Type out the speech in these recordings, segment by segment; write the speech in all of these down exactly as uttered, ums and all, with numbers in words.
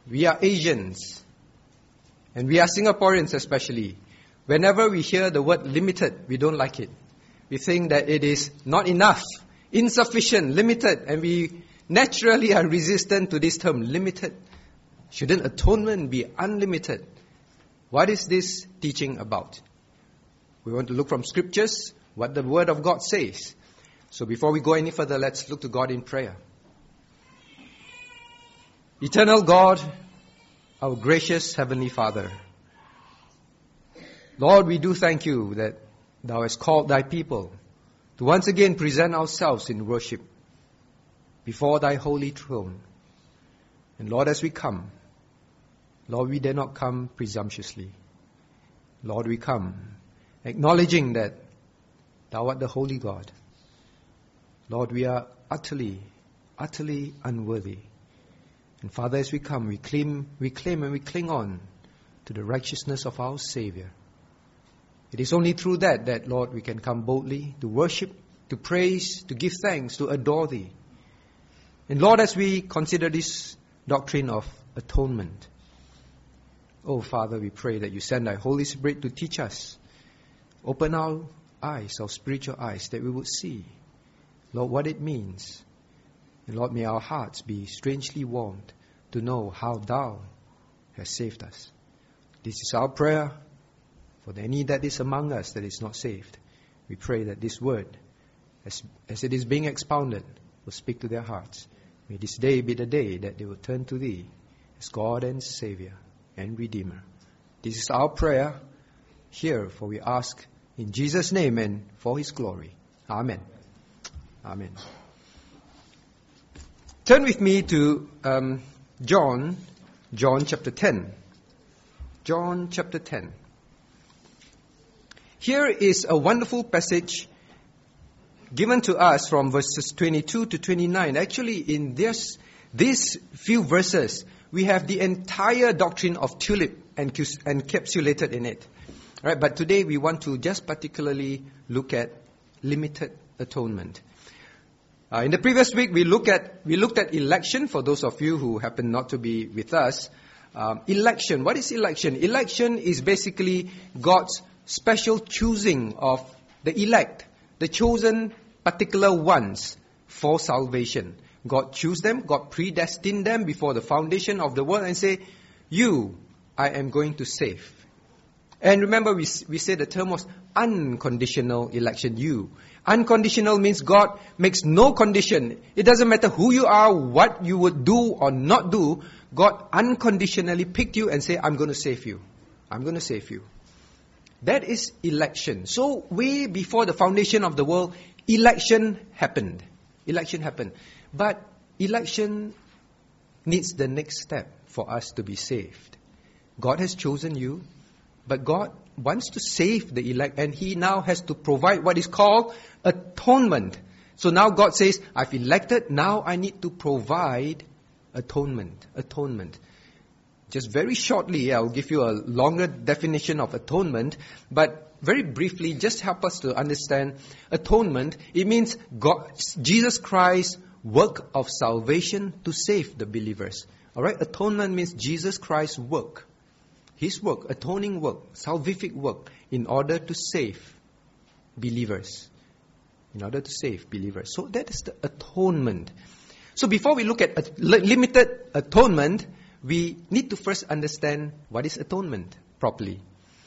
we are Asians, and we are Singaporeans especially. Whenever we hear the word limited, we don't like it. We think that it is not enough, insufficient, limited, and we naturally are resistant to this term, limited. Shouldn't atonement be unlimited? What is this teaching about? We want to look from scriptures, what the Word of God says. So before we go any further, let's look to God in prayer. Eternal God, our gracious Heavenly Father, Lord, we do thank you that Thou hast called Thy people to once again present ourselves in worship before Thy holy throne. And Lord, as we come, Lord, we dare not come presumptuously. Lord, we come acknowledging that Thou art the holy God. Lord, we are utterly, utterly unworthy. And Father, as we come, we claim, we claim and we cling on to the righteousness of our Savior. It is only through that that, Lord, we can come boldly to worship, to praise, to give thanks, to adore Thee. And Lord, as we consider this doctrine of atonement, oh Father, we pray that You send Thy Holy Spirit to teach us. Open our eyes, our spiritual eyes, that we would see, Lord, what it means. And Lord, may our hearts be strangely warmed to know how Thou hast saved us. This is our prayer for any that is among us that is not saved. We pray that this word, as, as it is being expounded, will speak to their hearts. May this day be the day that they will turn to Thee as God and Savior and Redeemer. This is our prayer here, for we ask in Jesus' name and for His glory. Amen. Amen. Turn with me to um, John, John chapter ten. John chapter ten. Here is a wonderful passage given to us from verses twenty-two to twenty-nine. Actually, in this, these few verses, we have the entire doctrine of tulip encapsulated in it. All right, but today we want to just particularly look at limited atonement. Uh, in the previous week, we look at we looked at election. For those of you who happen not to be with us, um, election. What is election? Election is basically God's special choosing of the elect, the chosen particular ones for salvation. God chose them, God predestined them before the foundation of the world and say, you, I am going to save. And remember, we we said the term was unconditional election. You. Unconditional means God makes no condition. It doesn't matter who you are, what you would do or not do. God unconditionally picked you and said, I'm going to save you. I'm going to save you. That is election. So way before the foundation of the world, election happened. Election happened. But election needs the next step for us to be saved. God has chosen you, but God wants to save the elect, and He now has to provide what is called atonement. So now God says, I've elected, now I need to provide atonement. Atonement. Just very shortly, I'll give you a longer definition of atonement, but very briefly, just help us to understand atonement. It means God, Jesus Christ's work of salvation to save the believers. Alright, atonement means Jesus Christ's work. His work, atoning work, salvific work, in order to save believers. In order to save believers. So that is the atonement. So before we look at a limited atonement, we need to first understand what is atonement properly.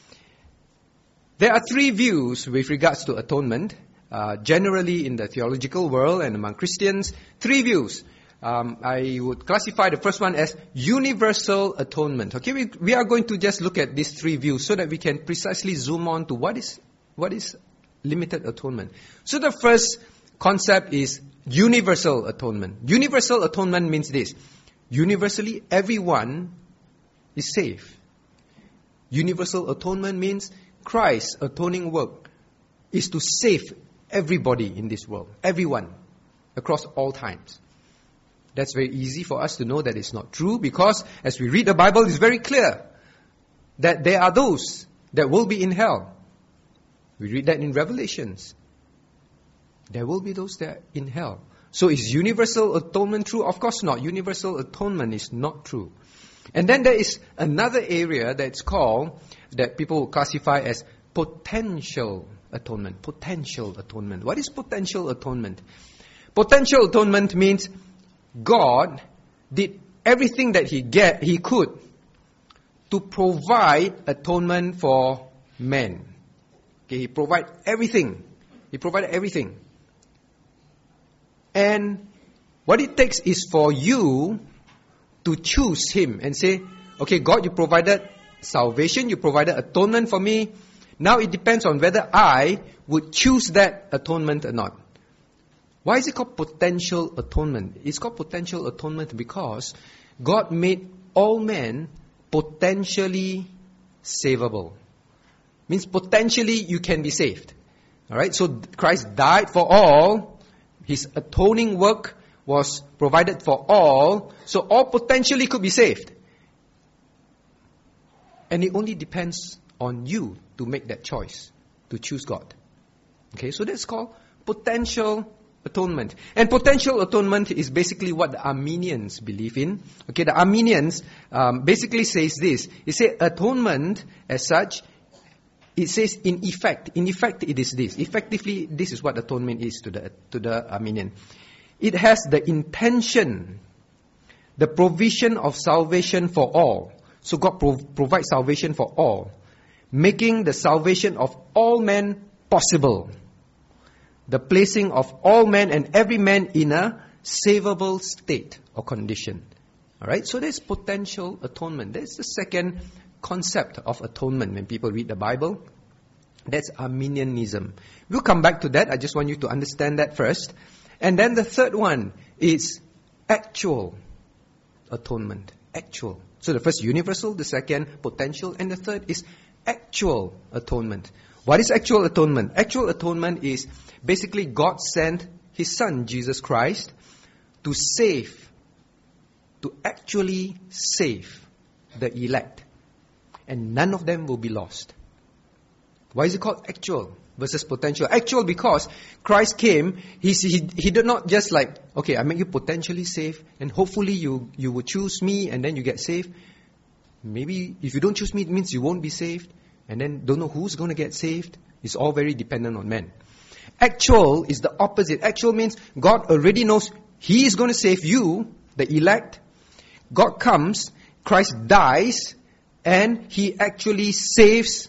There are three views with regards to atonement. Uh, generally in the theological world and among Christians, three views. Um, I would classify the first one as universal atonement. Okay, we, we are going to just look at these three views so that we can precisely zoom on to what is what is limited atonement. So the first concept is universal atonement. Universal atonement means this: universally, everyone is saved. Universal atonement means Christ's atoning work is to save everybody in this world, everyone, across all times. That's very easy for us to know that it's not true, because as we read the Bible, it's very clear that there are those that will be in hell. We read that in Revelations. There will be those that are in hell. So is universal atonement true? Of course not. Universal atonement is not true. And then there is another area that's called, that people classify as potential atonement. Potential atonement. What is potential atonement? Potential atonement means God did everything that He get, He could to provide atonement for man. Okay, He provided everything. He provided everything. And what it takes is for you to choose Him and say, okay, God, you provided salvation, you provided atonement for me. Now it depends on whether I would choose that atonement or not. Why is it called potential atonement? It's called potential atonement because God made all men potentially savable. Means potentially you can be saved. Alright, so Christ died for all. His atoning work was provided for all. So all potentially could be saved. And it only depends on you to make that choice, to choose God. Okay, so that's called potential atonement. And potential atonement is basically what the Arminians believe in. Okay, the Arminians um, basically says this. It says atonement as such, it says in effect, in effect it is this. Effectively, this is what atonement is to the, to the Arminian. It has the intention, the provision of salvation for all. So God prov- provides salvation for all, making the salvation of all men possible. The placing of all men and every man in a savable state or condition. Alright, so there's potential atonement. That's the second concept of atonement when people read the Bible. That's Arminianism. We'll come back to that. I just want you to understand that first. And then the third one is actual atonement. Actual. So the first universal, the second potential, and the third is actual atonement. What is actual atonement? Actual atonement is basically God sent His Son, Jesus Christ, to save, to actually save the elect. And none of them will be lost. Why is it called actual versus potential? Actual because Christ came, he, he, he did not just like, okay, I make you potentially saved, and hopefully you, you will choose me and then you get saved. Maybe if you don't choose me, it means you won't be saved. And then don't know who's going to get saved. It's all very dependent on men. Actual is the opposite. Actual means God already knows He is going to save you, the elect. God comes, Christ dies, and He actually saves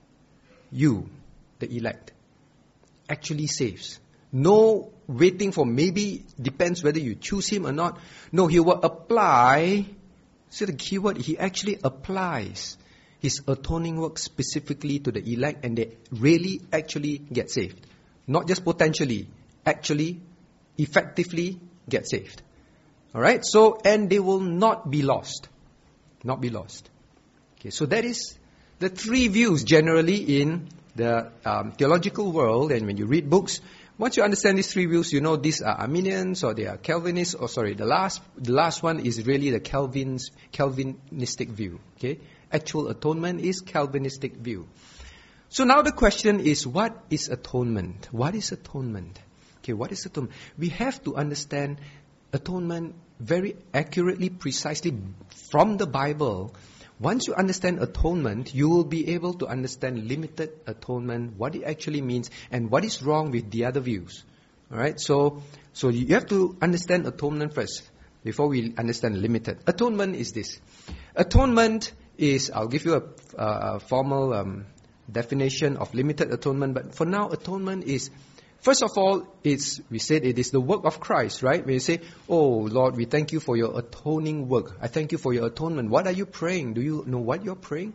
you, the elect. Actually saves. No waiting for maybe, depends whether you choose Him or not. No, He will apply. See the key word, He actually applies His atoning work specifically to the elect, and they really actually get saved. Not just potentially, actually, effectively get saved. Alright, so, and they will not be lost. Not be lost. Okay, so that is the three views generally in the um, theological world, and when you read books, once you understand these three views, you know these are Arminians or they are Calvinists, or sorry, the last the last one is really the Calvin's Calvinistic view. Okay? Actual atonement is Calvinistic view. So now the question is, what is atonement? What is atonement? Okay, what is atonement? We have to understand atonement very accurately, precisely from the Bible. Once you understand atonement, you will be able to understand limited atonement, what it actually means, and what is wrong with the other views. Alright, so so you have to understand atonement first, before we understand limited. Atonement is this. Atonement is, I'll give you a, a, a formal um, definition of limited atonement, but for now, atonement is, first of all, it's, we said it is the work of Christ, right? When you say, oh Lord, we thank you for your atoning work. I thank you for your atonement. What are you praying? Do you know what you're praying?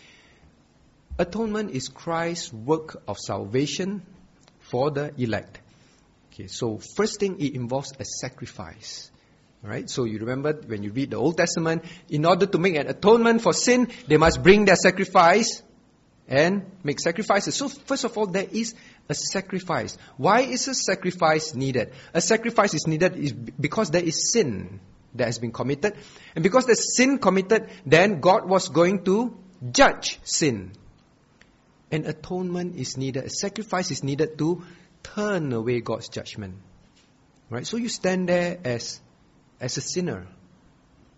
Atonement is Christ's work of salvation for the elect. Okay, so first thing, it involves a sacrifice. Alright, so you remember when you read the Old Testament, in order to make an atonement for sin, they must bring their sacrifice and make sacrifices. So first of all, there is a sacrifice. Why is a sacrifice needed? A sacrifice is needed is because there is sin that has been committed. And because there's sin committed, then God was going to judge sin. An atonement is needed. A sacrifice is needed to turn away God's judgment. Right? So you stand there as, as a sinner.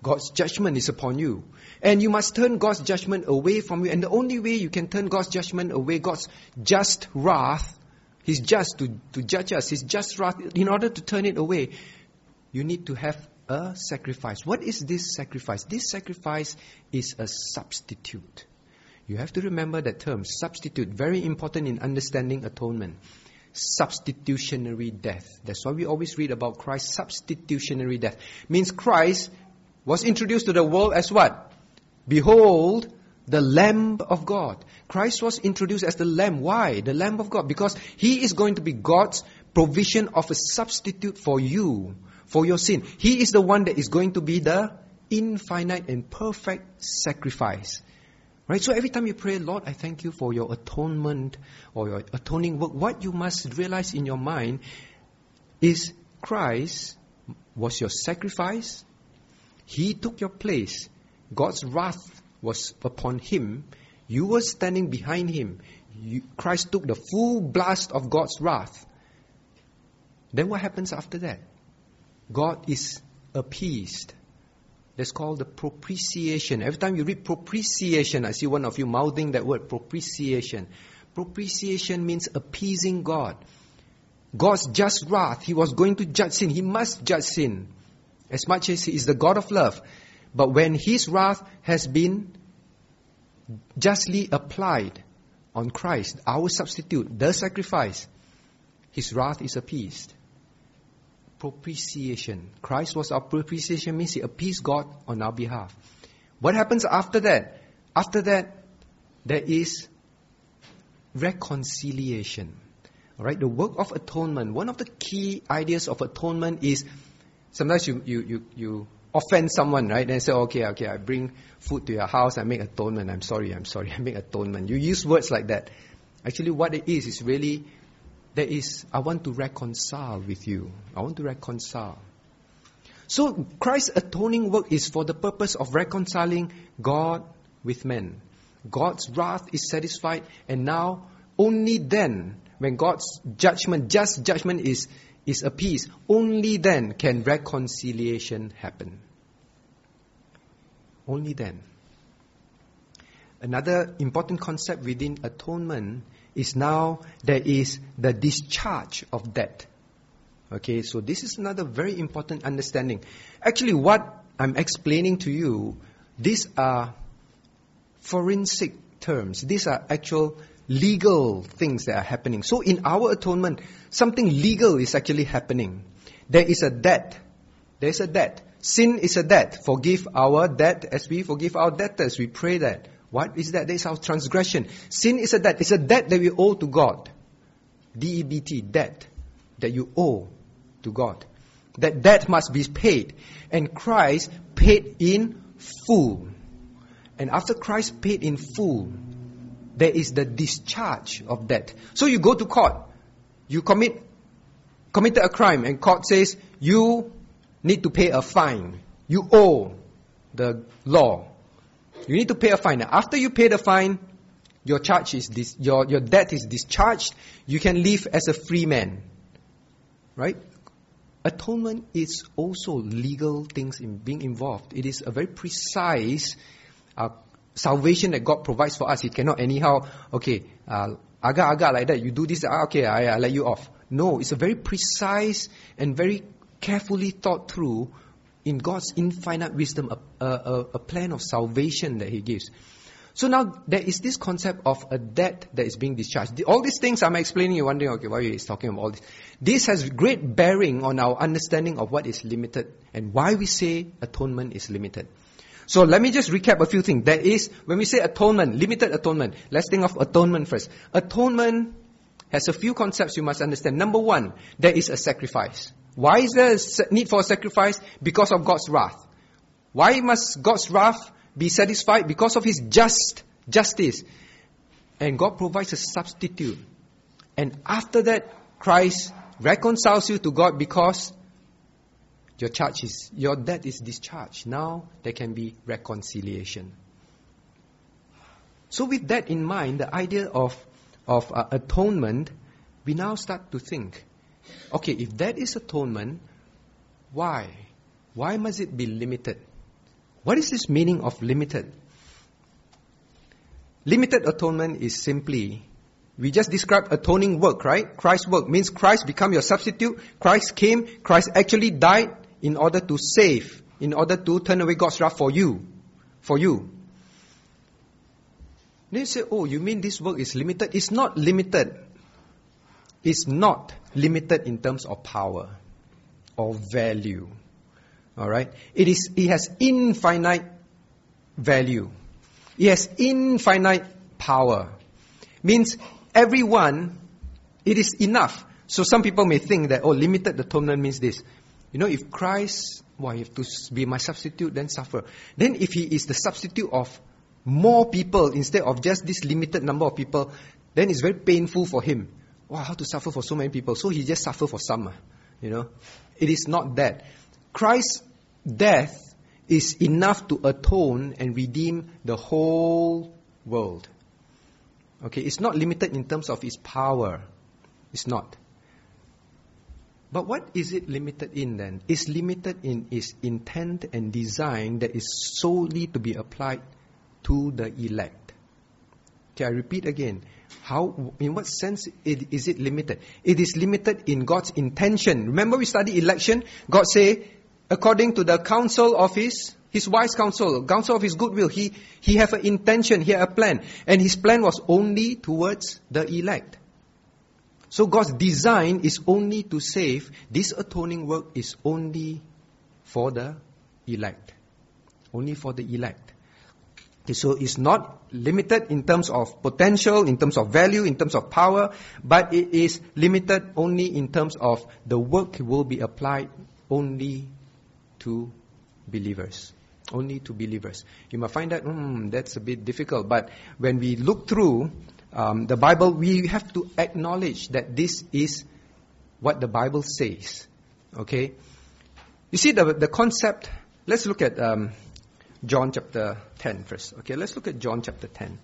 God's judgment is upon you. And you must turn God's judgment away from you. And the only way you can turn God's judgment away, God's just wrath, He's just to, to judge us, His just wrath, in order to turn it away, you need to have a sacrifice. What is this sacrifice? This sacrifice is a substitute. You have to remember that term, substitute, very important in understanding atonement. Substitutionary death. That's why we always read about Christ's substitutionary death. Means Christ was introduced to the world as what? Behold, the Lamb of God. Christ was introduced as the Lamb. Why? The Lamb of God. Because He is going to be God's provision of a substitute for you, for your sin. He is the one that is going to be the infinite and perfect sacrifice. Right? So every time you pray, Lord, I thank you for your atonement or your atoning work, what you must realize in your mind is Christ was your sacrifice. He took your place. God's wrath was upon Him. You were standing behind Him. You, Christ took the full blast of God's wrath. Then what happens after that? God is appeased. That's called the propitiation. Every time you read propitiation, I see one of you mouthing that word, propitiation. Propitiation means appeasing God. God's just wrath, He was going to judge sin. He must judge sin as much as He is the God of love. But when His wrath has been justly applied on Christ, our substitute, the sacrifice, His wrath is appeased. Propitiation. Christ was our propitiation, means He appeased God on our behalf. What happens after that? After that, there is reconciliation. Alright, the work of atonement. One of the key ideas of atonement is, sometimes you, you, you, you offend someone, right? And say, okay, okay, I bring food to your house, I make atonement. I'm sorry, I'm sorry, I make atonement. You use words like that. Actually, what it is, is really, there is, I want to reconcile with you. I want to reconcile. So, Christ's atoning work is for the purpose of reconciling God with men. God's wrath is satisfied, and now, only then, when God's judgment, just judgment is, is appeased, only then can reconciliation happen. Only then. Another important concept within atonement is now there is the discharge of debt. Okay, so this is another very important understanding. Actually, what I'm explaining to you, these are forensic terms. These are actual legal things that are happening. So in our atonement, something legal is actually happening. There is a debt. There is a debt. Sin is a debt. Forgive our debt as we forgive our debtors. We pray that. What is that? That is our transgression. Sin is a debt. It's a debt that we owe to God. D E B T, debt that you owe to God. That debt must be paid. And Christ paid in full. And after Christ paid in full, there is the discharge of debt. So you go to court. You commit committed a crime and court says you need to pay a fine. You owe the law. You need to pay a fine. After you pay the fine, your charge is dis- your your debt is discharged. You can live as a free man, right? Atonement is also legal things in being involved. It is a very precise uh, salvation that God provides for us. It cannot anyhow, okay, uh, agak-agak like that. You do this, uh, okay, I, I let you off. No, it's a very precise and very carefully thought through. In God's infinite wisdom, a, a, a plan of salvation that He gives. So now, there is this concept of a debt that is being discharged. The, all these things I'm explaining, you're wondering, okay, why He's talking about all this. This has great bearing on our understanding of what is limited and why we say atonement is limited. So let me just recap a few things. There is, when we say atonement, limited atonement, let's think of atonement first. Atonement has a few concepts you must understand. Number one, there is a sacrifice. Why is there a need for a sacrifice? Because of God's wrath. Why must God's wrath be satisfied? Because of His just justice. And God provides a substitute. And after that, Christ reconciles you to God because your charge is, your debt is discharged. Now there can be reconciliation. So with that in mind, the idea of, of uh, atonement, we now start to think, okay, if that is atonement, why? Why must it be limited? What is this meaning of limited? Limited atonement is simply, we just described atoning work, right? Christ's work means Christ become your substitute. Christ came, Christ actually died in order to save, in order to turn away God's wrath for you. For you. Then you say, oh, you mean this work is limited? It's not limited. It's not limited in terms of power or value. Alright? It is, it has infinite value. It has infinite power. Means everyone, it is enough. So some people may think that, oh, limited atonement means this. You know, if Christ, well, you have to be my substitute, then suffer. Then if He is the substitute of more people instead of just this limited number of people, then it's very painful for Him. Wow, how to suffer for so many people? So He just suffer for some. You know, it is not that. Christ's death is enough to atone and redeem the whole world. Okay, it's not limited in terms of its power. It's not. But what is it limited in then? It's limited in its intent and design that is solely to be applied to the elect. Okay, I repeat again. How, in what sense it, is it limited? It is limited in God's intention. Remember we studied election? God say, according to the counsel of His, His wise counsel, counsel of His goodwill, He, He have an intention, He have a plan. And His plan was only towards the elect. So God's design is only to save. This atoning work is only for the elect. Only for the elect. Okay, so it's not limited in terms of potential, in terms of value, in terms of power, but it is limited only in terms of the work will be applied only to believers. Only to believers. You might find that, hmm, that's a bit difficult. But when we look through um, the Bible, we have to acknowledge that this is what the Bible says. Okay? You see the the concept, let's look at um, John chapter ten first. Okay, let's look at John chapter ten.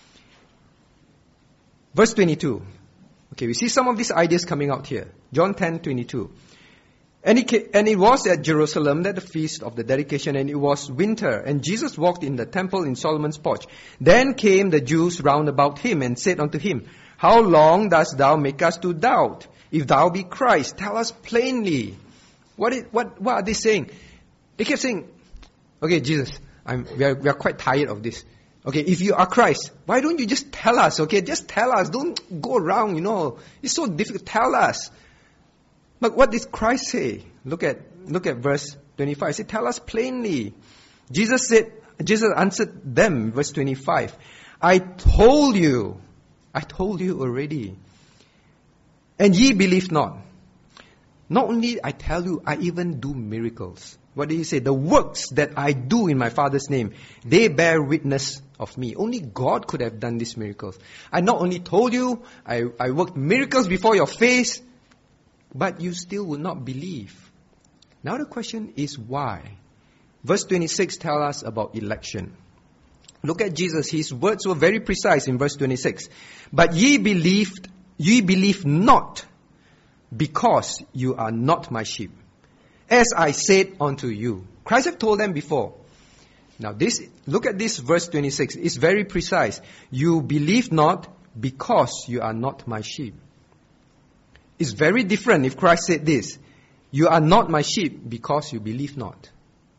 Verse twenty-two. Okay, we see some of these ideas coming out here. John ten twenty-two. And it, came, and it was at Jerusalem that the feast of the dedication, and it was winter, and Jesus walked in the temple in Solomon's porch. Then came the Jews round about him and said unto him, How long dost thou make us to doubt? If thou be Christ, tell us plainly. What, is, what, what are they saying? They kept saying, okay, Jesus, I'm, we, are, we are quite tired of this. Okay, if you are Christ, why don't you just tell us? Okay, just tell us. Don't go around, you know. It's so difficult. Tell us. But what did Christ say? Look at look at verse twenty-five. He said, tell us plainly. Jesus said, Jesus answered them, verse twenty-five. I told you, I told you already. And ye believe not. Not only I tell you, I even do miracles. What did he say? The works that I do in my Father's name, they bear witness of me. Only God could have done these miracles. I not only told you, I, I worked miracles before your face, but you still will not believe. Now the question is why? Verse twenty-six tells us about election. Look at Jesus. His words were very precise in verse twenty-six. But ye believed, ye believe not, because you are not my sheep. As I said unto you. Christ have told them before. Now this, look at this verse twenty-six. It's very precise. You believe not because you are not my sheep. It's very different if Christ said this. You are not my sheep because you believe not.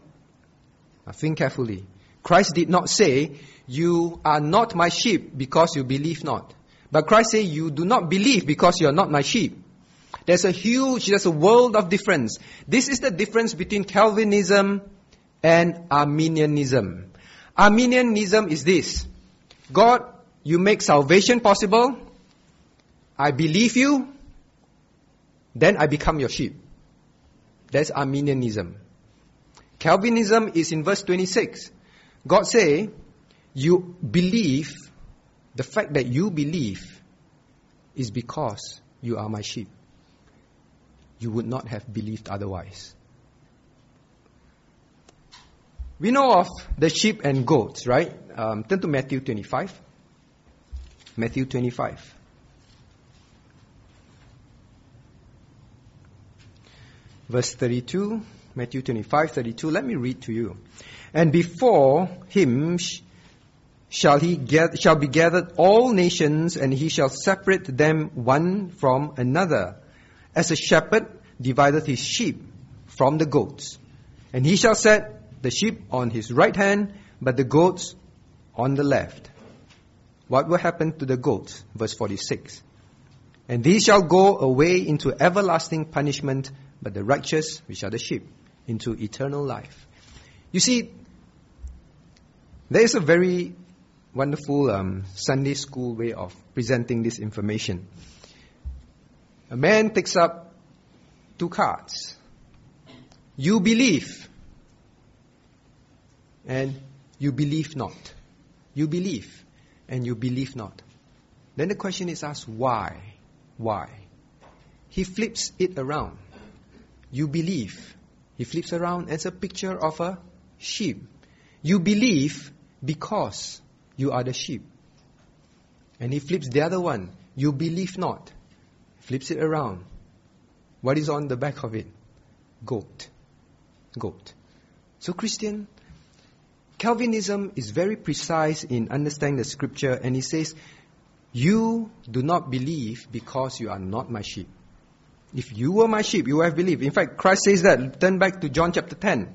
Now think carefully. Christ did not say, you are not my sheep because you believe not. But Christ said, you do not believe because you are not my sheep. There's a huge, there's a world of difference. This is the difference between Calvinism and Arminianism. Arminianism is this. God, you make salvation possible. I believe you. Then I become your sheep. That's Arminianism. Calvinism is in verse twenty-six. God say, you believe, the fact that you believe is because you are my sheep. You would not have believed otherwise. We know of the sheep and goats, right? Um, turn to Matthew twenty-five. Matthew twenty-five. Verse thirty-two, Matthew twenty-five, thirty-two. Let me read to you. And before him sh- shall he get, shall be gathered all nations, and he shall separate them one from another, as a shepherd divideth his sheep from the goats. And he shall set the sheep on his right hand, but the goats on the left. What will happen to the goats? Verse forty-six. And these shall go away into everlasting punishment, but the righteous, which are the sheep, into eternal life. You see, there is a very wonderful um, Sunday school way of presenting this information. A man takes up two cards. You believe, and you believe not. You believe, and you believe not. Then the question is asked, why? Why? He flips it around. You believe. He flips around as a picture of a sheep. You believe because you are the sheep. And he flips the other one. You believe not. Flips it around. What is on the back of it? Goat. Goat. So Christian, Calvinism is very precise in understanding the scripture, and he says, you do not believe because you are not my sheep. If you were my sheep, you would have believed. In fact, Christ says that. Turn back to John chapter ten.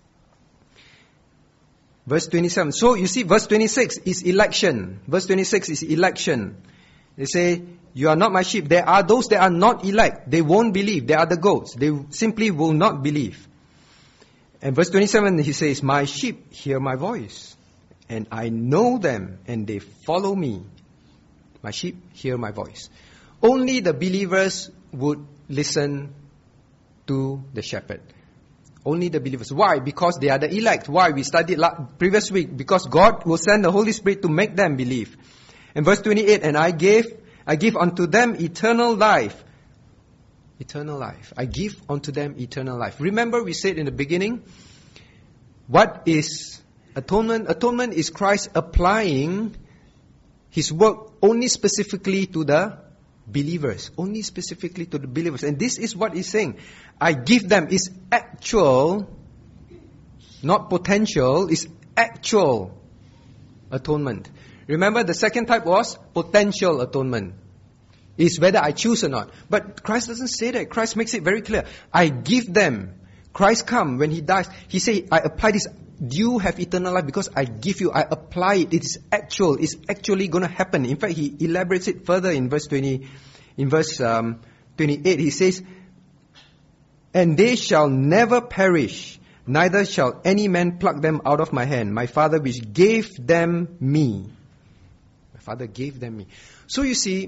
Verse twenty-seven. So you see, verse twenty-six is election. Verse twenty-six is election. They say, you are not my sheep. There are those that are not elect. They won't believe. They are the goats. They simply will not believe. And verse twenty-seven, he says, my sheep hear my voice, and I know them, and they follow me. My sheep hear my voice. Only the believers would listen to the shepherd. Only the believers. Why? Because they are the elect. Why? We studied last, previous week. Because God will send the Holy Spirit to make them believe. And verse twenty-eight, and I gave, I give unto them eternal life. Eternal life. I give unto them eternal life. Remember we said in the beginning, what is atonement? Atonement is Christ applying His work only specifically to the believers. Only specifically to the believers. And this is what He's saying. I give them is actual, not potential, is actual atonement. Remember the second type was potential atonement. Is whether I choose or not. But Christ doesn't say that. Christ makes it very clear. I give them. Christ come when He dies. He say, I apply this. You have eternal life because I give you. I apply it. It's actual. It's actually going to happen. In fact, He elaborates it further in verse twenty. In verse um, twenty-eight, He says, and they shall never perish, neither shall any man pluck them out of my hand. My Father which gave them me. My Father gave them me. So you see,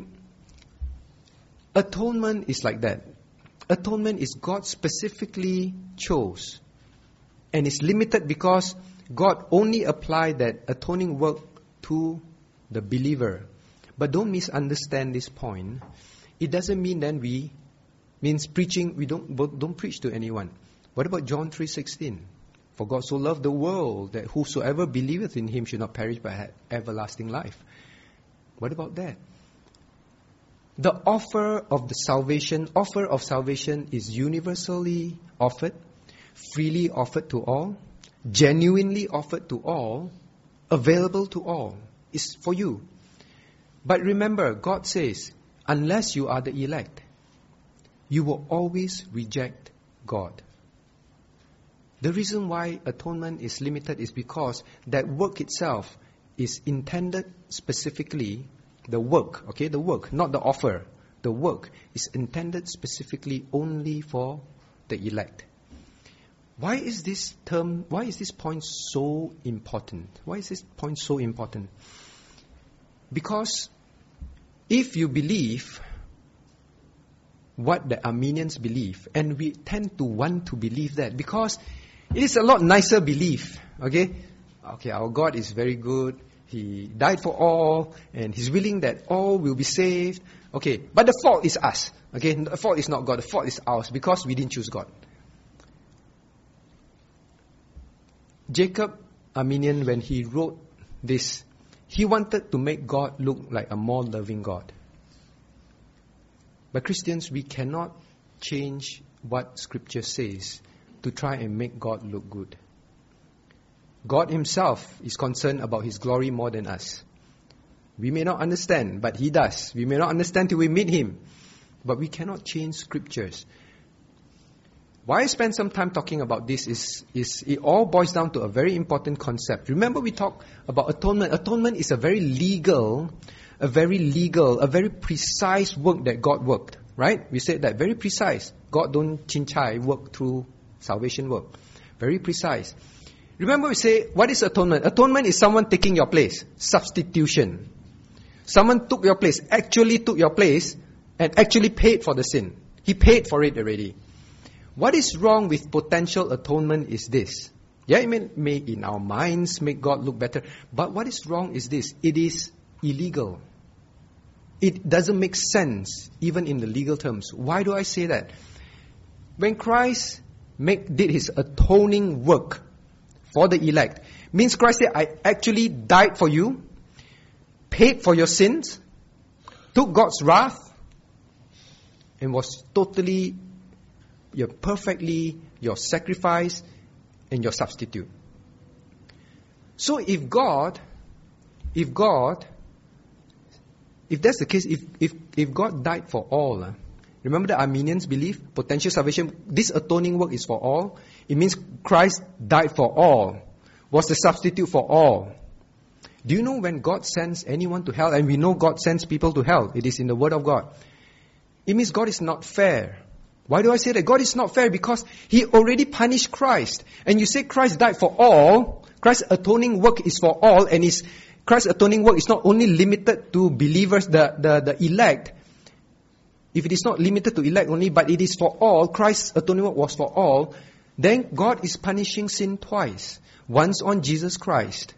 atonement is like that. Atonement is God specifically chose. And it's limited because God only applied that atoning work to the believer. But don't misunderstand this point. It doesn't mean then we, means preaching, we don't don't preach to anyone. What about John three sixteen? For God so loved the world that whosoever believeth in Him should not perish but have everlasting life. What about that? The offer of the salvation, offer of salvation is universally offered, freely offered to all, genuinely offered to all, available to all. It's for you. But remember, God says, unless you are the elect, you will always reject God. The reason why atonement is limited is because that work itself is intended specifically. The work, okay, the work, not the offer. The work is intended specifically only for the elect. Why is this term, why is this point so important? Why is this point so important? Because if you believe what the Arminians believe, and we tend to want to believe that because it is a lot nicer belief, okay? Okay, our God is very good. He died for all, and He's willing that all will be saved. Okay, but the fault is us. Okay, the fault is not God. The fault is ours because we didn't choose God. Jacob Arminian, when he wrote this, he wanted to make God look like a more loving God. But Christians, we cannot change what Scripture says to try and make God look good. God himself is concerned about his glory more than us. We may not understand, but he does. We may not understand till we meet him. But we cannot change scriptures. Why I spend some time talking about this is, is it all boils down to a very important concept. Remember we talked about atonement. Atonement is a very legal, a very legal, a very precise work that God worked. Right? We said that very precise. God don't chin-chai work through salvation work. Very precise. Remember we say, what is atonement? Atonement is someone taking your place. Substitution. Someone took your place, actually took your place, and actually paid for the sin. He paid for it already. What is wrong with potential atonement is this. Yeah, it may, may in our minds make God look better. But what is wrong is this. It is illegal. It doesn't make sense, even in the legal terms. Why do I say that? When Christ make, did his atoning work for the elect, means Christ said, I actually died for you, paid for your sins, took God's wrath, and was totally, you're perfectly your sacrifice and your substitute. So if God, if God, if that's the case, if if, if God died for all, uh, remember the Arminians believe potential salvation, this atoning work is for all. It means Christ died for all, was the substitute for all. Do you know when God sends anyone to hell, and we know God sends people to hell, it is in the Word of God. It means God is not fair. Why do I say that? God is not fair because He already punished Christ. And you say Christ died for all. Christ's atoning work is for all. And his, Christ's atoning work is not only limited to believers, the, the, the elect. If it is not limited to elect only, but it is for all, Christ's atoning work was for all, then God is punishing sin twice. Once on Jesus Christ,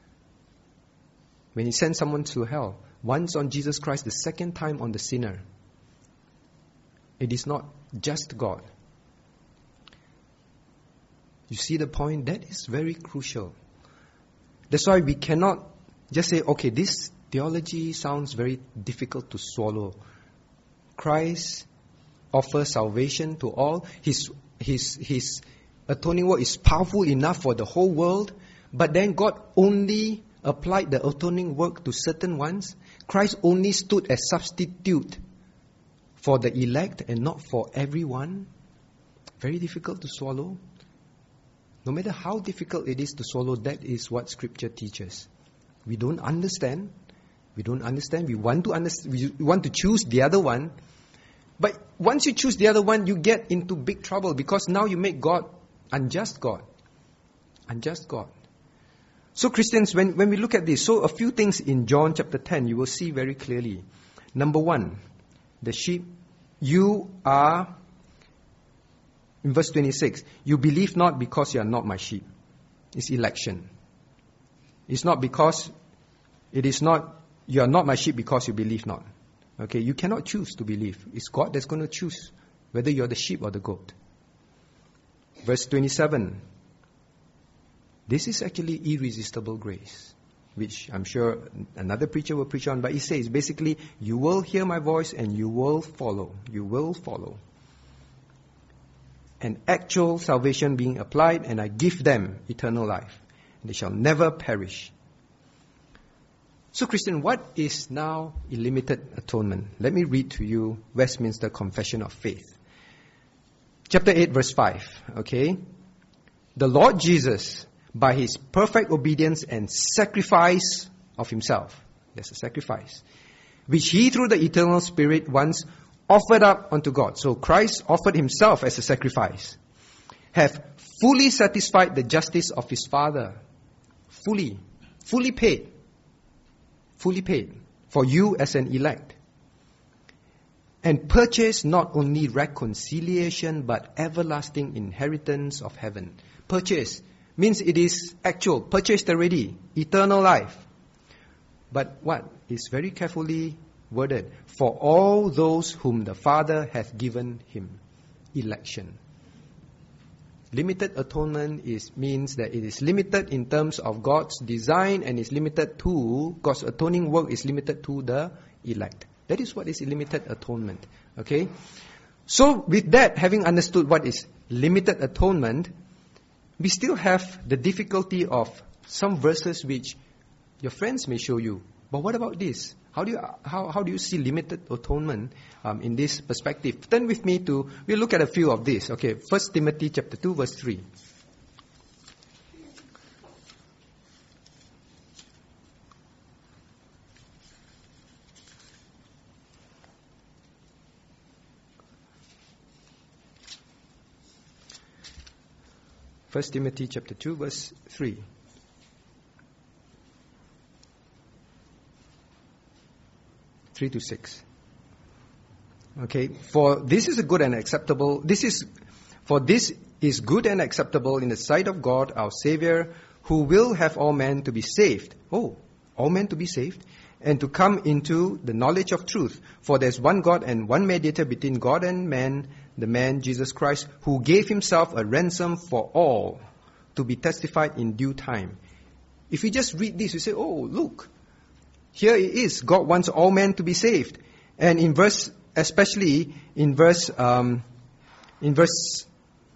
when He sends someone to hell. Once on Jesus Christ, the second time on the sinner. It is not just God. You see the point? That is very crucial. That's why we cannot just say, okay, this theology sounds very difficult to swallow. Christ offers salvation to all. His, his, his atoning work is powerful enough for the whole world. But then God only applied the atoning work to certain ones. Christ only stood as substitute for the elect and not for everyone. Very difficult to swallow. No matter how difficult it is to swallow, that is what Scripture teaches. We don't understand. We don't understand. We want to understand. We want to choose the other one. But once you choose the other one, you get into big trouble because now you make God unjust God. Unjust God. So Christians, when, when we look at this, so a few things in John chapter ten, you will see very clearly. Number one, the sheep, you are, in verse twenty-six, you believe not because you are not my sheep. It's election. It's not because, it is not, you are not my sheep because you believe not. Okay, you cannot choose to believe. It's God that's going to choose whether you're the sheep or the goat. Verse twenty-seven, this is actually irresistible grace, which I'm sure another preacher will preach on, but he says basically, you will hear my voice and you will follow. You will follow. An actual salvation being applied, and I give them eternal life. And they shall never perish. So Christian, what is now illimited atonement? Let me read to you Westminster Confession of Faith. Chapter eight, verse five. Okay? The Lord Jesus, by His perfect obedience and sacrifice of Himself. There's a sacrifice. Which He through the eternal Spirit once offered up unto God. So Christ offered Himself as a sacrifice. Have fully satisfied the justice of His Father. Fully. Fully paid. Fully paid. For you as an elect. And purchased not only reconciliation but everlasting inheritance of heaven. Purchased means it is actual, purchased already, eternal life. But what is very carefully worded? For all those whom the Father hath given Him. Election. Limited atonement is means that it is limited in terms of God's design and is limited to, God's atoning work is limited to the elect. That is what is limited atonement. Okay? So with that, having understood what is limited atonement, we still have the difficulty of some verses which your friends may show you. But what about this? How do you how, how do you see limited atonement um, in this perspective? Turn with me to, we'll look at a few of these. Okay, First Timothy chapter two, verse three. First Timothy chapter two, verse three. Three to six. Okay, for this is a good and acceptable. This is for this is good and acceptable in the sight of God, our Savior, who will have all men to be saved. Oh, all men to be saved, and to come into the knowledge of truth. For there's one God and one mediator between God and man, the man Jesus Christ, who gave himself a ransom for all, to be testified in due time. If we just read this, we say, oh, look, here it is. God wants all men to be saved. And in verse, especially in verse, um, in verse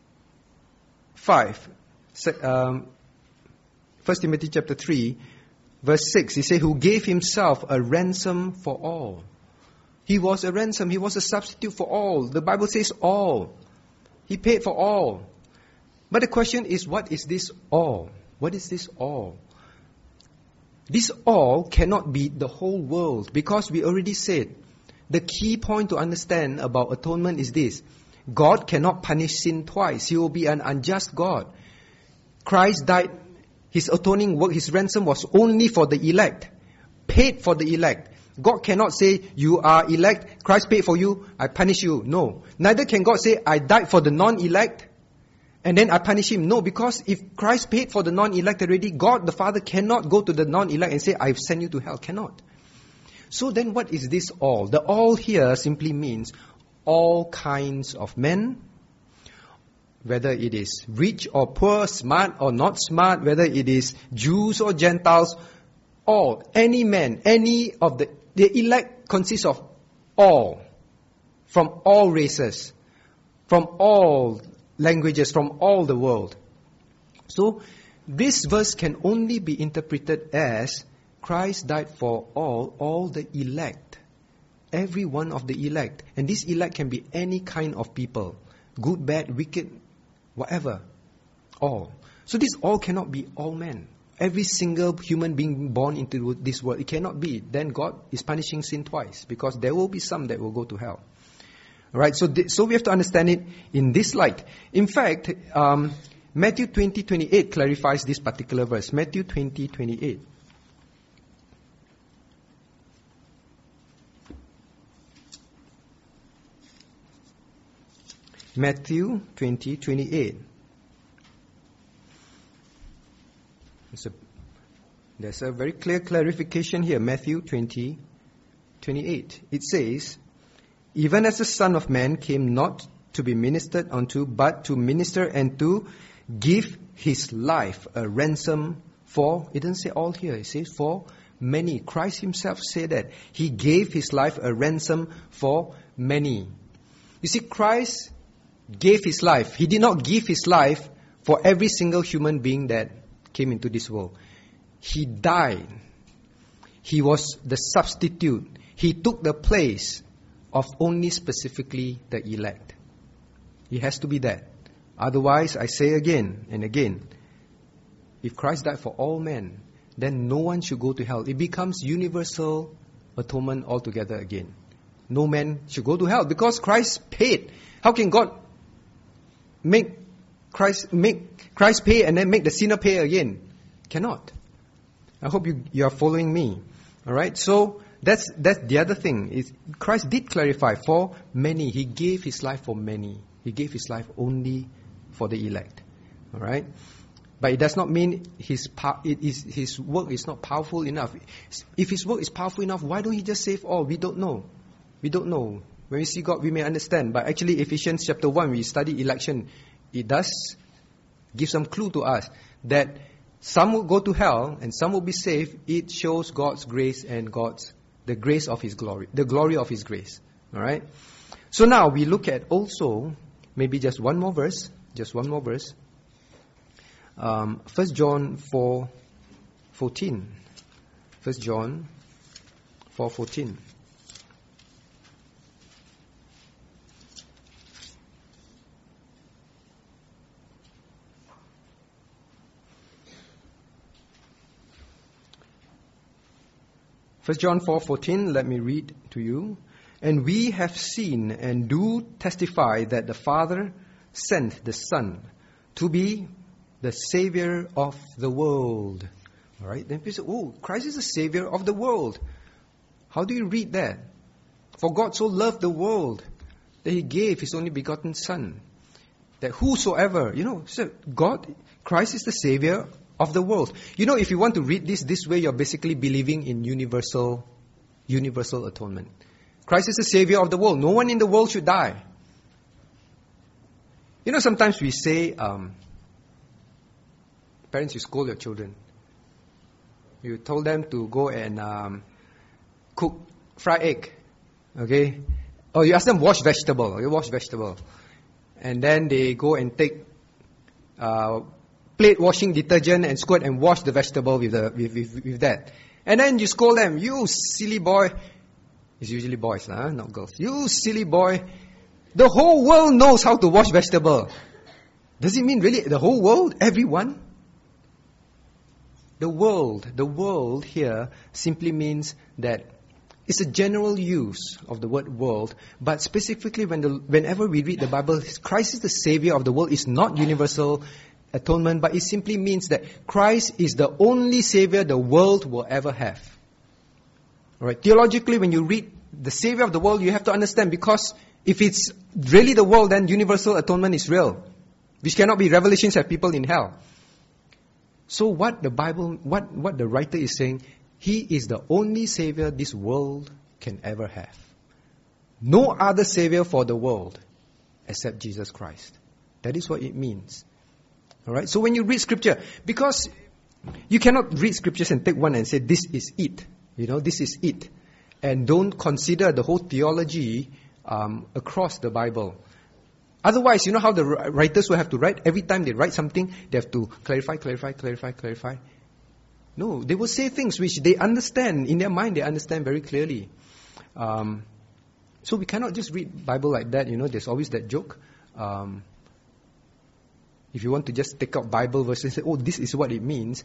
five, um, First Timothy chapter three, verse six, he says, who gave himself a ransom for all. He was a ransom. He was a substitute for all. The Bible says all. He paid for all. But the question is, what is this all? What is this all? This all cannot be the whole world, because we already said the key point to understand about atonement is this. God cannot punish sin twice. He will be an unjust God. Christ died, his atoning work, his ransom was only for the elect, paid for the elect. God cannot say, you are elect, Christ paid for you, I punish you. No. Neither can God say, I died for the non-elect, and then I punish him. No, because if Christ paid for the non-elect already, God the Father cannot go to the non-elect and say, I've sent you to hell. Cannot. So then what is this all? The all here simply means all kinds of men, whether it is rich or poor, smart or not smart, whether it is Jews or Gentiles, all, any man, any of the, the elect consists of all, from all races, from all languages, from all the world. So, this verse can only be interpreted as Christ died for all, all the elect. Every one of the elect. And this elect can be any kind of people. Good, bad, wicked, whatever. All. So this all cannot be all men. Every single human being born into this world, it cannot be. Then God is punishing sin twice, because there will be some that will go to hell. Right, so th- so we have to understand it in this light. In fact, um, Matthew twenty twenty-eight clarifies this particular verse. Matthew twenty twenty-eight. Matthew twenty twenty-eight. There's a, there's a very clear clarification here. Matthew twenty twenty-eight. It says, even as the Son of Man came not to be ministered unto, but to minister and to give his life a ransom for, it doesn't say all here, it says for many. Christ himself said that. He gave his life a ransom for many. You see, Christ gave his life. He did not give his life for every single human being that came into this world. He died. He was the substitute. He took the place of only specifically the elect. It has to be that. Otherwise, I say again and again, if Christ died for all men, then no one should go to hell. It becomes universal atonement altogether again. No man should go to hell because Christ paid. How can God make Christ make Christ pay and then make the sinner pay again? Cannot. I hope you, you are following me. Alright, so That's that's the other thing. Is Christ did clarify for many. He gave his life for many. He gave his life only for the elect. All right, but it does not mean his it is his work is not powerful enough. If his work is powerful enough, why don't he just save all? We don't know. We don't know. When we see God, we may understand. But actually, Ephesians chapter one, we study election. It does give some clue to us that some will go to hell and some will be saved. It shows God's grace and God's the grace of his glory, the glory of his grace. All right. So now we look at also maybe just one more verse, just one more verse. Um, First John four fourteen. First John four fourteen. First John four fourteen, let me read to you. And we have seen and do testify that the Father sent the Son to be the Savior of the world. All right? Then people say, oh, Christ is the Savior of the world. How do you read that? For God so loved the world that He gave His only begotten Son. That whosoever, you know, so God, Christ is the Savior of the world. You know, if you want to read this this way, you're basically believing in universal, universal atonement. Christ is the Savior of the world. No one in the world should die. You know, sometimes we say, um, parents, you scold your children. You told them to go and um, cook fried egg. Okay? Or you ask them wash vegetable. Okay, wash vegetable. And then they go and take uh, plate washing detergent and squirt and wash the vegetable with, the, with, with, with that. And then you scold them, you silly boy. It's usually boys, huh? Not girls. You silly boy. The whole world knows how to wash vegetable. Does it mean really the whole world? Everyone? The world, the world here simply means that it's a general use of the word world, but specifically when the, whenever we read the Bible, Christ is the Savior of the world. It's not universal atonement, but it simply means that Christ is the only Savior the world will ever have. All right. Theologically, when you read the Savior of the world, you have to understand, because if it's really the world, then universal atonement is real, which cannot be revelations of people in hell. So what the Bible, what, what the writer is saying, He is the only Savior this world can ever have. No other Savior for the world except Jesus Christ. That is what it means. Alright, so when you read Scripture, because you cannot read Scriptures and take one and say, this is it. You know, this is it. And don't consider the whole theology um, across the Bible. Otherwise, you know how the writers will have to write? Every time they write something, they have to clarify, clarify, clarify, clarify. No, they will say things which they understand. In their mind, they understand very clearly. Um, so we cannot just read Bible like that. You know, there's always that joke. Um, if you want to just take out Bible verses and say, oh, this is what it means.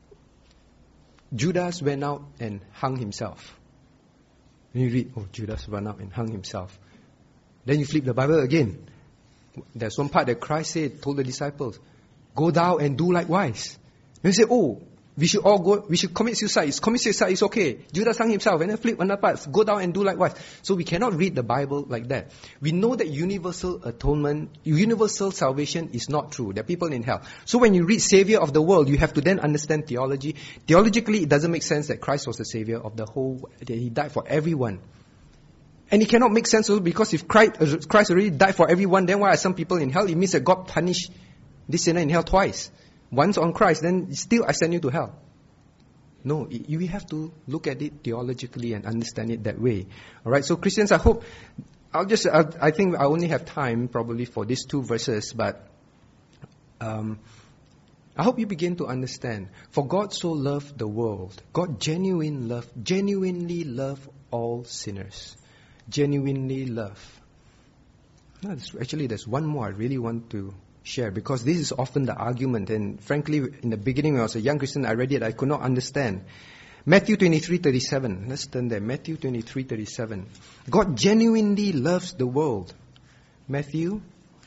Judas went out and hung himself. And you read, oh, Judas went out and hung himself. Then you flip the Bible again. There's one part that Christ said, told the disciples, go down and do likewise. And you say, oh, we should all go, we should commit suicide. Commit suicide is okay. Judas hung himself. And then flip another part, go down and do likewise. So we cannot read the Bible like that. We know that universal atonement, universal salvation is not true. There are people in hell. So when you read Savior of the world, you have to then understand theology. Theologically, it doesn't make sense that Christ was the Savior of the whole, that He died for everyone. And it cannot make sense also because if Christ, Christ already died for everyone, then why are some people in hell? It means that God punished this sinner in hell twice. Once on Christ, then still I send you to hell. No, you have to look at it theologically and understand it that way. Alright, so Christians, I hope, I'll just, I'll, I think I only have time probably for these two verses, but um, I hope you begin to understand. For God so loved the world. God genuine love, genuinely loved all sinners. Genuinely love. No, there's, actually, there's one more I really want to share, because this is often the argument, and frankly, in the beginning when I was a young Christian, I read it, I could not understand. Matthew twenty-three thirty-seven. Let's turn there. Matthew twenty-three thirty-seven. God genuinely loves the world. Matthew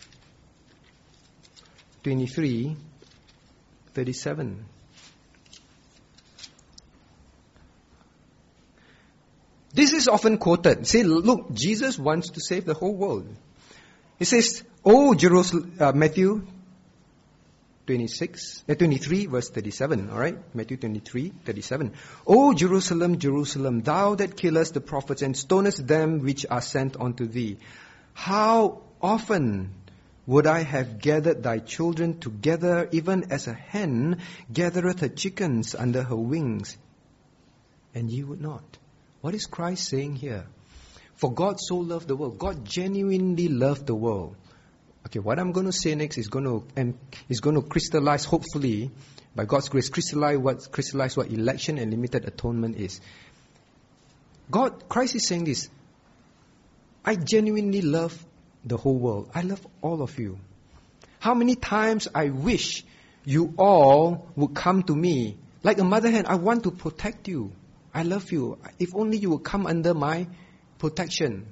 twenty-three thirty-seven. This is often quoted. Say, look, Jesus wants to save the whole world. It says, oh, Jerusalem, uh, Matthew twenty-six, uh, twenty-three, verse thirty-seven, alright? Matthew twenty-three, thirty-seven. O Jerusalem, Jerusalem, thou that killest the prophets and stonest them which are sent unto thee, how often would I have gathered thy children together, even as a hen gathereth her chickens under her wings, and ye would not. What is Christ saying here? For God so loved the world. God genuinely loved the world. Okay, what I'm going to say next is going to and is going to crystallize, hopefully, by God's grace, crystallize what crystallize what election and limited atonement is. God, Christ is saying this. I genuinely love the whole world. I love all of you. How many times I wish you all would come to me. Like a mother hen, I want to protect you. I love you. If only you would come under my protection.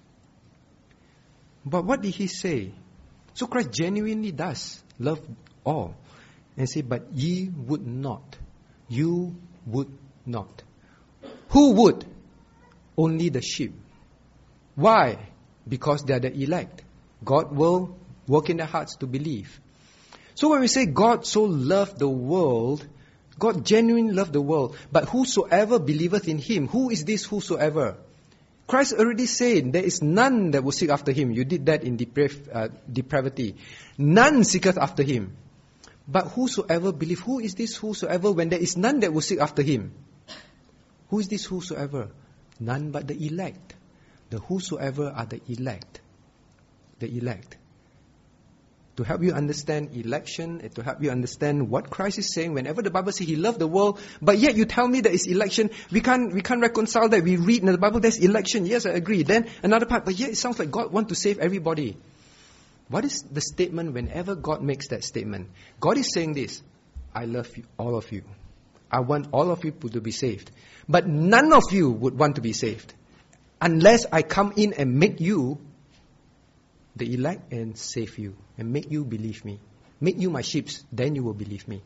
But what did he say? So Christ genuinely does love all. And say, but ye would not. You would not. Who would? Only the sheep. Why? Because they are the elect. God will work in their hearts to believe. So when we say God so loved the world, God genuinely loved the world, but whosoever believeth in him, who is this whosoever? Christ already said, there is none that will seek after him. You did that in deprav- uh, depravity. None seeketh after him. But whosoever believe, who is this whosoever when there is none that will seek after him? Who is this whosoever? None but the elect. The whosoever are the elect. The elect. To help you understand election, and to help you understand what Christ is saying, whenever the Bible says He loved the world, but yet you tell me there is election, we can't we can't reconcile that. We read in the Bible there's election. Yes, I agree. Then another part, but yet it sounds like God wants to save everybody. What is the statement whenever God makes that statement? God is saying this, I love you, all of you. I want all of you to be saved. But none of you would want to be saved unless I come in and make you the elect and save you and make you believe me. Make you my sheep, then you will believe me.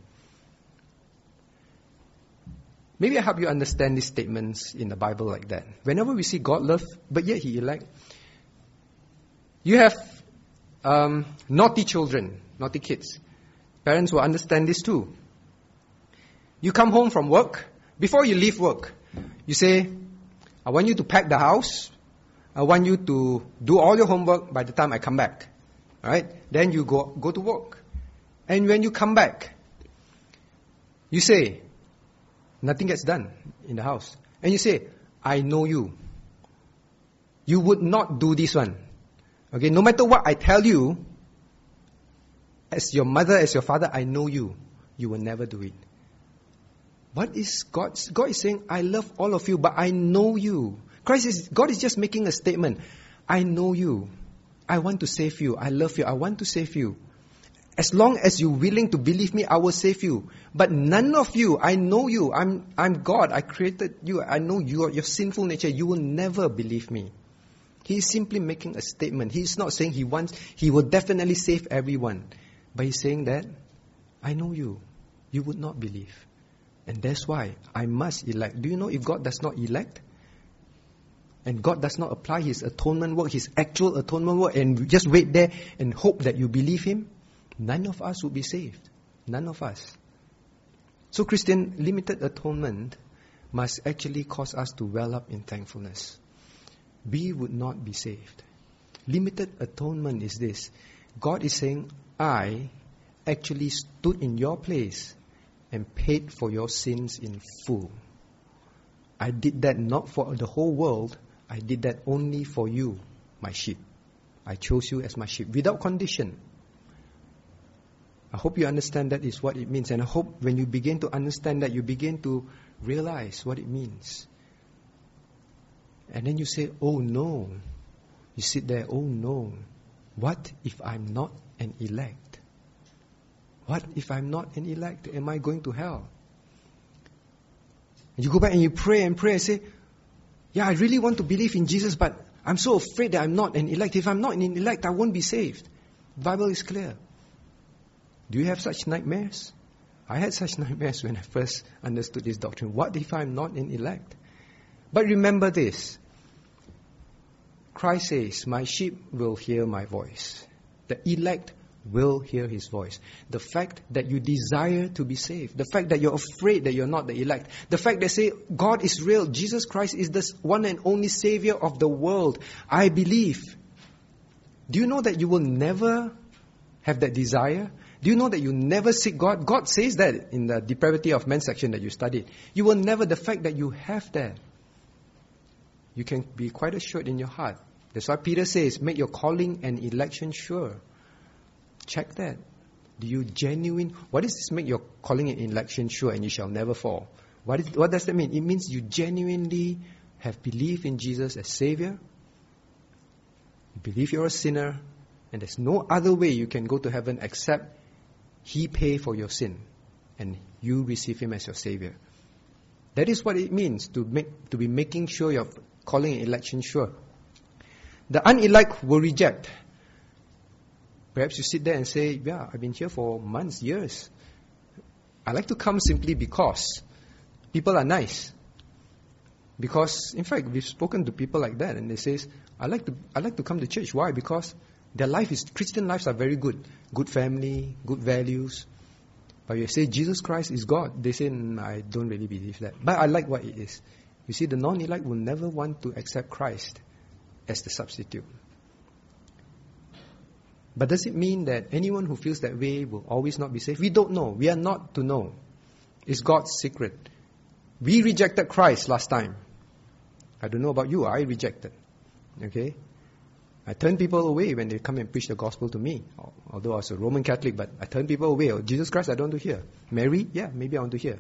Maybe I help you understand these statements in the Bible like that. Whenever we see God love, but yet He elect. You have um, naughty children, naughty kids. Parents will understand this too. You come home from work. Before you leave work, you say, I want you to pack the house. I want you to do all your homework by the time I come back. Alright? Then you go, go to work. And when you come back, you say, nothing gets done in the house. And you say, I know you. You would not do this one. Okay, no matter what I tell you, as your mother, as your father, I know you. You will never do it. What is God? God is saying, I love all of you, but I know you. Christ is, God is just making a statement. I know you. I want to save you. I love you. I want to save you. As long as you're willing to believe me, I will save you. But none of you, I know you. I'm, I'm God. I created you. I know your, your sinful nature. You will never believe me. He is simply making a statement. He is not saying he wants, he will definitely save everyone. But he's saying that, I know you. You would not believe. And that's why I must elect. Do you know if God does not elect, and God does not apply His atonement work, His actual atonement work, and just wait there and hope that you believe Him, none of us would be saved. None of us. So Christian, limited atonement must actually cause us to well up in thankfulness. We would not be saved. Limited atonement is this. God is saying, I actually stood in your place and paid for your sins in full. I did that not for the whole world. I did that only for you, my sheep. I chose you as my sheep without condition. I hope you understand that is what it means. And I hope when you begin to understand that, you begin to realize what it means. And then you say, oh no. You sit there, oh no. What if I'm not an elect? What if I'm not an elect? Am I going to hell? And you go back and you pray and pray and say, yeah, I really want to believe in Jesus, but I'm so afraid that I'm not an elect. If I'm not an elect, I won't be saved. The Bible is clear. Do you have such nightmares? I had such nightmares when I first understood this doctrine. What if I'm not an elect? But remember this. Christ says, my sheep will hear my voice. The elect will hear His voice. The fact that you desire to be saved, the fact that you're afraid that you're not the elect, the fact that say God is real, Jesus Christ is the one and only Savior of the world, I believe. Do you know that you will never have that desire? Do you know that you never seek God? God says that in the depravity of man section that you studied. You will never, the fact that you have that, you can be quite assured in your heart. That's why Peter says, make your calling and election sure. Check that. Do you genuine? What does this make? You're calling it election sure and you shall never fall. What, is, what does that mean? It means you genuinely have belief in Jesus as Savior. You believe you're a sinner. And there's no other way you can go to heaven except He pay for your sin. And you receive Him as your Savior. That is what it means to make to be making sure you're calling an election sure. The unelect will reject. Perhaps you sit there and say, yeah, I've been here for months, years. I like to come simply because people are nice. Because, in fact, we've spoken to people like that, and they say, I like to I like to come to church. Why? Because their life is, Christian lives are very good. Good family, good values. But you say, Jesus Christ is God. They say, mm, I don't really believe that. But I like what it is. You see, the non-elect will never want to accept Christ as the substitute. But does it mean that anyone who feels that way will always not be saved? We don't know. We are not to know. It's God's secret. We rejected Christ last time. I don't know about you. I rejected. Okay? I turn people away when they come and preach the gospel to me. Although I was a Roman Catholic, but I turn people away. Oh, Jesus Christ, I don't want to hear. Mary? Yeah, maybe I want to hear.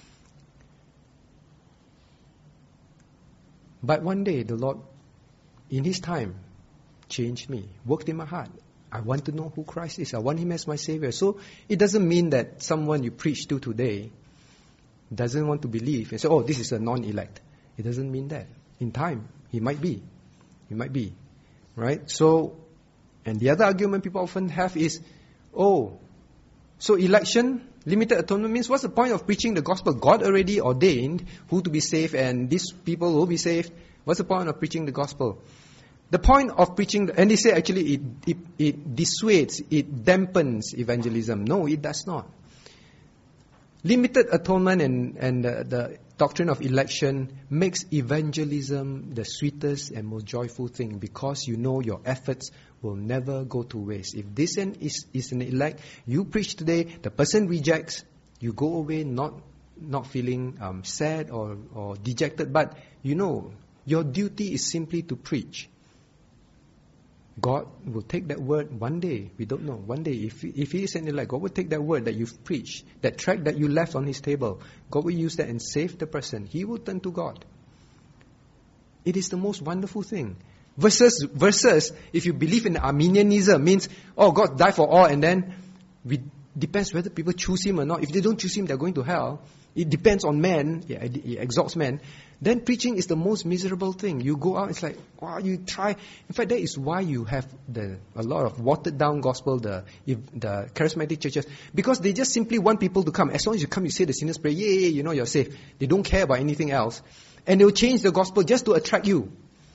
But one day, the Lord, in His time, changed me, worked in my heart. I want to know who Christ is. I want Him as my Savior. So it doesn't mean that someone you preach to today doesn't want to believe and say, oh, this is a non-elect. It doesn't mean that. In time, he might be. He might be. Right? So, and the other argument people often have is, oh, so election, limited atonement means what's the point of preaching the gospel? God already ordained who to be saved and these people will be saved. What's the point of preaching the gospel? The point of preaching, and they say actually it, it, it dissuades, it dampens evangelism. No, it does not. Limited atonement and, and the, the doctrine of election makes evangelism the sweetest and most joyful thing because you know your efforts will never go to waste. If this is, is an elect, you preach today, the person rejects, you go away not not feeling um, sad or, or dejected, but you know your duty is simply to preach. God will take that word one day. We don't know. One day, if if He is an elect, God will take that word that you've preached, that tract that you left on His table. God will use that and save the person. He will turn to God. It is the most wonderful thing. Versus, versus if you believe in Arminianism, means, oh, God died for all, and then we depends whether people choose Him or not. If they don't choose Him, they're going to hell. It depends on man. Yeah, it exalts man. Then preaching is the most miserable thing. You go out, it's like, wow, you try. In fact, that is why you have the a lot of watered down gospel, the the charismatic churches, because they just simply want people to come. As long as you come, you say the sinner's prayer, yay, you know you're saved. They don't care about anything else, and they'll change the gospel just to attract you.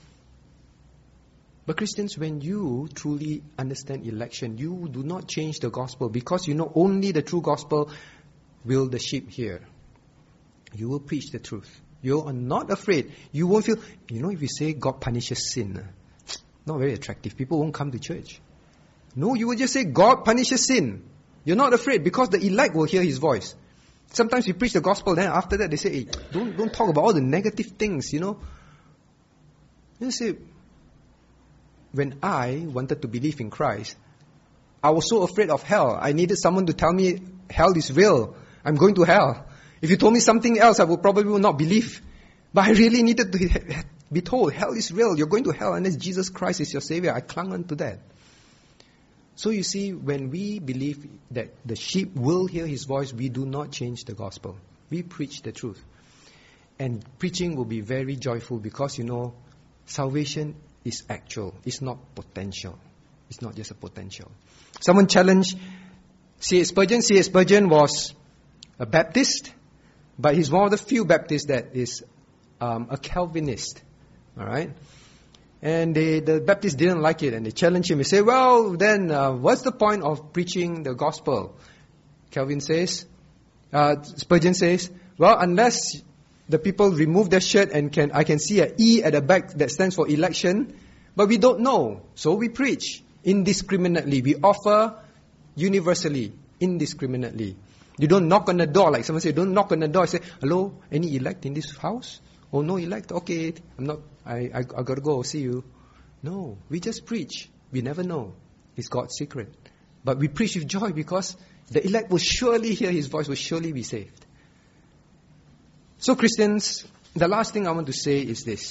But Christians, when you truly understand election, you do not change the gospel because you know only the true gospel will the sheep hear. You will preach the truth. You are not afraid. You won't feel, you know, if you say God punishes sin, not very attractive. People won't come to church. No, you will just say God punishes sin. You're not afraid because the elect will hear His voice. Sometimes you preach the gospel, then after that they say, hey, don't, don't talk about all the negative things, you know. You say, when I wanted to believe in Christ, I was so afraid of hell. I needed someone to tell me hell is real. I'm going to hell. If you told me something else, I would probably not believe. But I really needed to be told, hell is real. You're going to hell unless Jesus Christ is your Savior. I clung on to that. So you see, when we believe that the sheep will hear His voice, we do not change the gospel. We preach the truth. And preaching will be very joyful because, you know, salvation is actual. It's not potential. It's not just a potential. Someone challenged C S Spurgeon. C S Spurgeon was a Baptist, but he's one of the few Baptists that is um, a Calvinist. All right? And they, the Baptists didn't like it, and they challenged him. They say, well, then uh, what's the point of preaching the gospel? Calvin says, uh, Spurgeon says, well, unless the people remove their shirt and can I can see an E at the back that stands for election, but we don't know. So we preach indiscriminately. We offer universally, indiscriminately. You don't knock on the door, like someone say, don't knock on the door. I say, hello, any elect in this house? Oh, no elect? Okay, I'm not, I, I, I gotta go, see you. No, we just preach. We never know. It's God's secret. But we preach with joy because the elect will surely hear His voice, will surely be saved. So Christians, the last thing I want to say is this.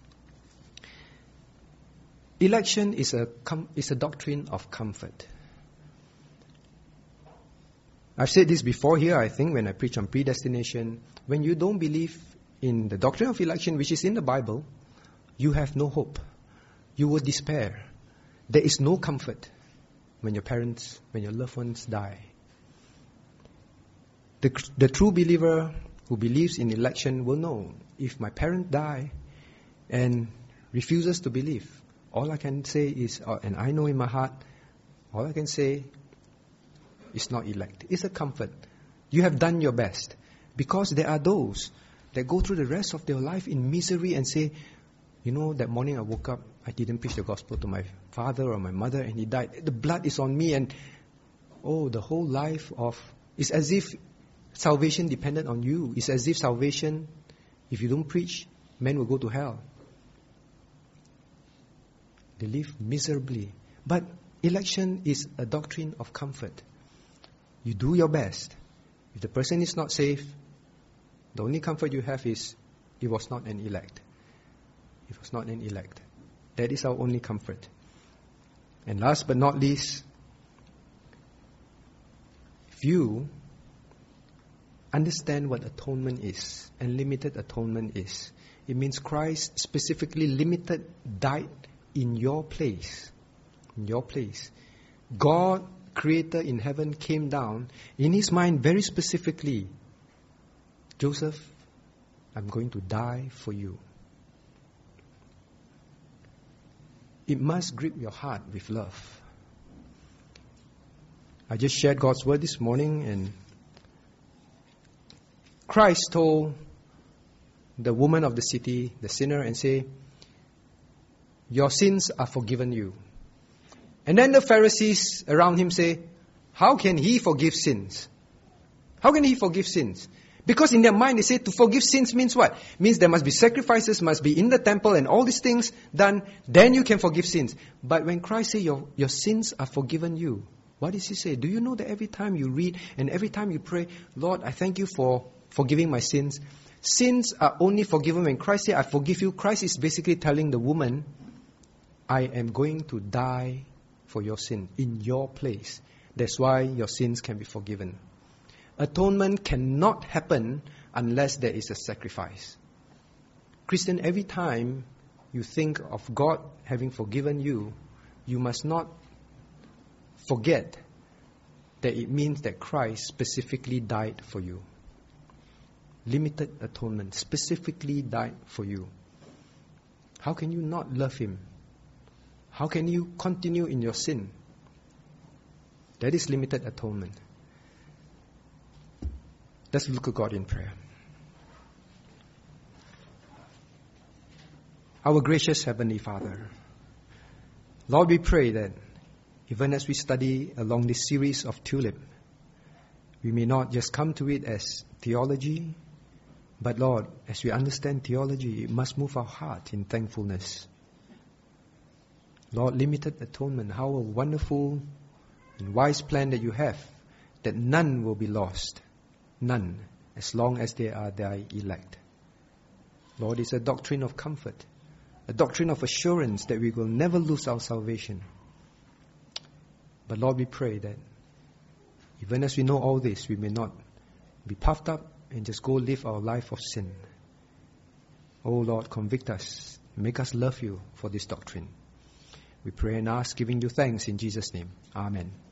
Election is a com- is a doctrine of comfort. I've said this before here, I think, when I preach on predestination. When you don't believe in the doctrine of election, which is in the Bible, you have no hope. You will despair. There is no comfort when your parents, when your loved ones die. The, the true believer who believes in election will know, if my parent die and refuses to believe, all I can say is, uh, and I know in my heart, all I can say is not elect. It's a comfort. You have done your best. Because there are those that go through the rest of their life in misery and say, you know, that morning I woke up, I didn't preach the gospel to my father or my mother and he died. The blood is on me and, oh, the whole life of, it's as if salvation depended on you. It's as if salvation, if you don't preach, men will go to hell. They live miserably. But election is a doctrine of comfort. You do your best. If the person is not saved, the only comfort you have is, it was not an elect. It was not an elect. That is our only comfort. And last but not least, if you understand what atonement is and limited atonement is, it means Christ specifically limited died in your place. In your place. God, Creator in heaven, came down in His mind very specifically. Joseph, I'm going to die for you. It must grip your heart with love. I just shared God's word this morning, and Christ told the woman of the city, the sinner, and say, your sins are forgiven you. And then the Pharisees around him say, how can he forgive sins? How can he forgive sins? Because in their mind they say to forgive sins means what? Means there must be sacrifices, must be in the temple and all these things done, then you can forgive sins. But when Christ says your, your sins are forgiven you, what does He say? Do you know that every time you read and every time you pray, Lord, I thank you for forgiving my sins. Sins are only forgiven when Christ says, I forgive you. Christ is basically telling the woman, I am going to die for your sin in your place. That's why your sins can be forgiven. Atonement cannot happen unless there is a sacrifice. Christian, every time you think of God having forgiven you, you must not forget that it means that Christ specifically died for you. Limited atonement, specifically died for you. How can you not love Him? How can you continue in your sin? That is limited atonement. Let's look at God in prayer. Our gracious Heavenly Father, Lord, we pray that even as we study along this series of Tulip, we may not just come to it as theology, but Lord, as we understand theology, it must move our heart in thankfulness. Lord, limited atonement, how a wonderful and wise plan that you have, that none will be lost. None, as long as they are thy elect. Lord, it's a doctrine of comfort, a doctrine of assurance that we will never lose our salvation. But Lord, we pray that even as we know all this, we may not be puffed up and just go live our life of sin. Oh Lord, convict us, make us love you for this doctrine. We pray and ask, giving you thanks in Jesus' name. Amen.